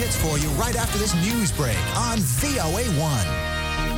hits for you right after this news break on VOA1.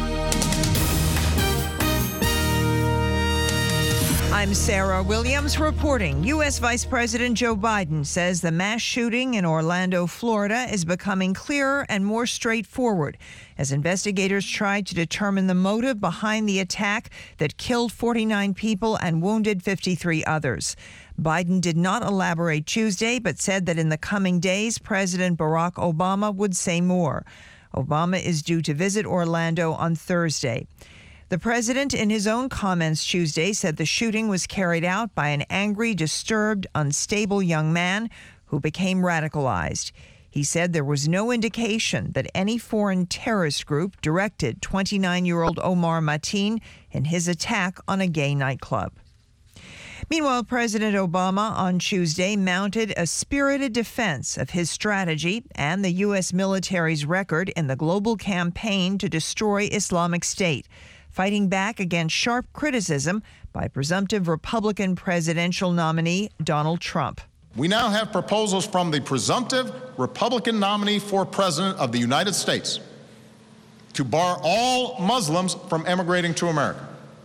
I'm Sarah Williams reporting. U.S. Vice President Joe Biden says the mass shooting in Orlando, Florida is becoming clearer and more straightforward as investigators try to determine the motive behind the attack that killed 49 people and wounded 53 others. Biden did not elaborate Tuesday, but said that in the coming days, President Barack Obama would say more. Obama is due to visit Orlando on Thursday. The president, in his own comments Tuesday, said the shooting was carried out by an angry, disturbed, unstable young man who became radicalized. He said there was no indication that any foreign terrorist group directed 29-year-old Omar Mateen in his attack on a gay nightclub. Meanwhile, President Obama on Tuesday mounted a spirited defense of his strategy and the U.S. military's record in the global campaign to destroy Islamic State, fighting back against sharp criticism by presumptive Republican presidential nominee Donald Trump. We now have proposals from the presumptive Republican nominee for President of the United States to bar all Muslims from immigrating to America.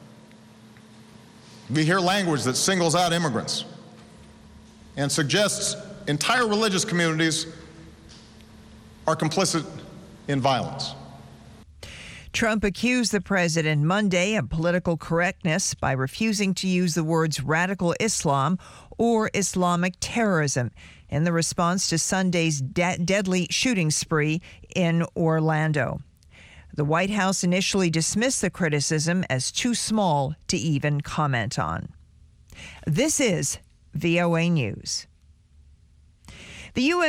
We hear language that singles out immigrants and suggests entire religious communities are complicit in violence. Trump accused the president Monday of political correctness by refusing to use the words radical Islam or Islamic terrorism in the response to Sunday's deadly shooting spree in Orlando. The White House initially dismissed the criticism as too small to even comment on. This is VOA News. The U.S.